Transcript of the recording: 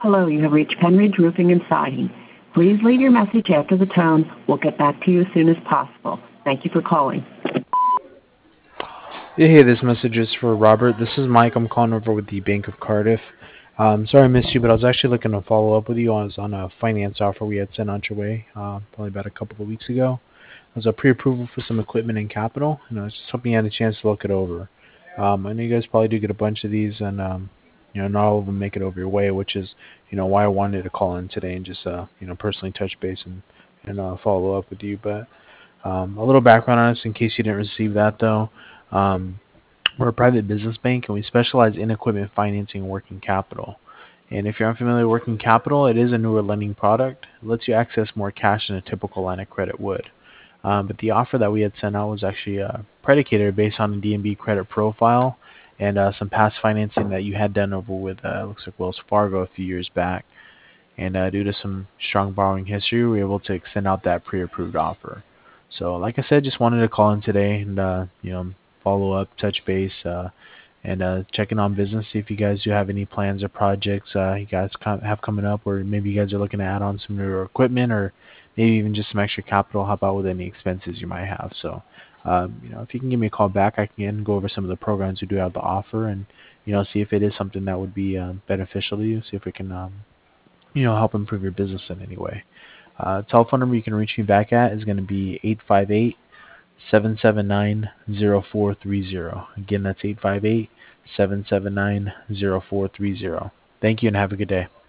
Hello, you have reached Penridge Roofing and Siding. Please leave your message after the tone. We'll get back to you as soon as possible. Thank you for calling. Yeah, hey, this message is for Robert. This is Mike. I'm calling over with the Bank of Cardiff. Sorry I missed you, but I was actually looking to follow up with you. I was on a finance offer we had sent out your way probably about a couple of weeks ago. It was a pre-approval for some equipment and capital, and I was just hoping you had a chance to look it over. I know you guys probably do get a bunch of these, and not all of them make it over your way, which is why I wanted to call in today and just personally touch base and follow up with you. But a little background on us in case you didn't receive that though. Um, we're a private business bank and we specialize in equipment financing and working capital. And if you're unfamiliar with working capital, it is a newer lending product. It lets you access more cash than a typical line of credit would. But the offer that we had sent out was actually predicated based on a DNB credit profile and some past financing that you had done over with, looks like Wells Fargo a few years back. And due to some strong borrowing history, we were able to extend out that pre-approved offer. So, like I said, just wanted to call in today and follow up, touch base, and checking on business. See if you guys do have any plans or projects you guys have coming up, or maybe you guys are looking to add on some newer equipment, or maybe even just some extra capital. Help out with any expenses you might have. So, if you can give me a call back, I can go over some of the programs we do have to offer, and see if it is something that would be beneficial to you. See if we can help improve your business in any way. Telephone number you can reach me back at is going to be 858-779-0430. Again, that's 858-779-0430. Thank you and have a good day.